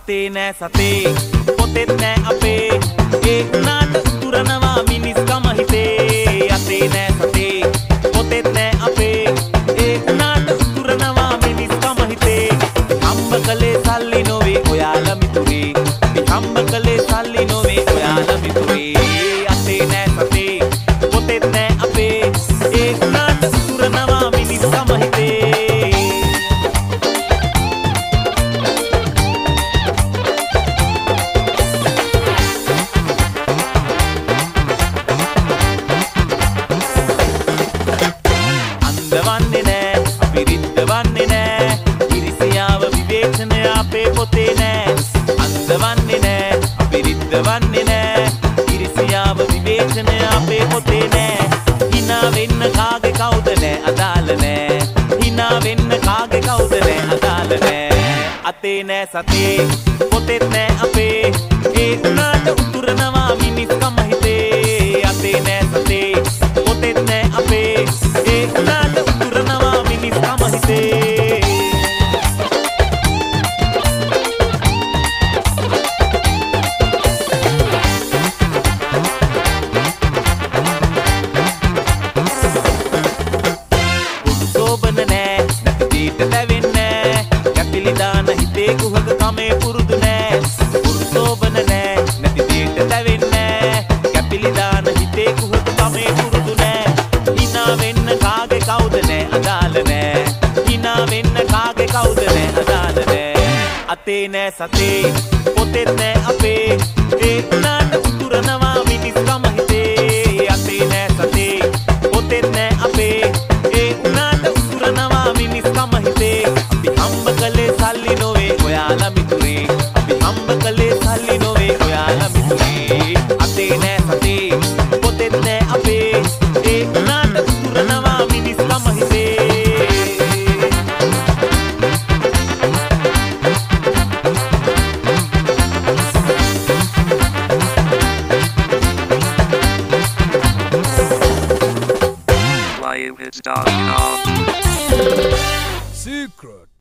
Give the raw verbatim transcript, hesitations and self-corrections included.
අතේ නෑ සතේ පොතෙත් නෑ අපේ ඒ උනාට උතුරනවා මිනිස්කම හිතේ අතේ නෑ සතේ පොතෙත් නෑ අපේ ඒ උනාට උතුරනවා මිනිස්කම හිතේ හම්බ කලේ සල්ලි නොවේ ඔයාලා මිතුරේ හම්බ කලේ සල්ලි නොවේ ඔයාලා මිතුරේ අතේ නෑ සතේ පොතෙත් නෑ අපේ ඒ උනාට උතුරනවා මිනිස්කම හිතේ වන්නේ නෑ ඉරිසියාව විවේචනය අපේ පොතේ නෑ අන්දවන්නේ නෑ අපිරිද්ද වන්නේ නෑ ඉරිසියාව විවේචනය අපේ පොතේ නෑ hina වෙන්න කාගේ කවුද නෑ අදාළ නෑ hina වෙන්න කාගේ කවුද නෑ අදාළ නෑ අතේ නෑ සතේ පොතෙත් නෑ අපේ ඒ උනාට උතුරනවා මිනිස්කම හිතේ අතේ නෑ සතේ පොතෙත් නෑ අපේ ඒ උනාට උතුරනවා මිනිස්කම හිතේ දාන හිතේ කුහක කමේ පුරුදු නෑ පුරුසෝබන නෑ නැති දෙයට දැවෙන්නේ කැපිලි දාන හිතේ කුහක කමේ පුරුදු නෑ hina වෙන්න කාගේ කවුද නෑ අදාළ නෑ hina වෙන්න කාගේ කවුද නෑ අදාළ නෑ අතේ නෑ සතේ පොතෙත් නෑ අපේ ඒ උනාට උතුරනවා මිනිස්කම හිතේ අතේ නෑ සතේ පොතෙත් නෑ අපේ ඒ උනාට උතුරනවා මිනිස්කම හිතේ අපි හම්බ කලේ සල්ලි නොවේ ඔයාලා මිතුරේ අපි හම්බ කලේ සල්ලි නොවේ ඔයාලා මිතුරේ අතේ නෑ සතේ පොතෙත් නෑ අපේ ඒ උනාට උතුරනවා මිනිස්කම හිතේ live hits dot com Secret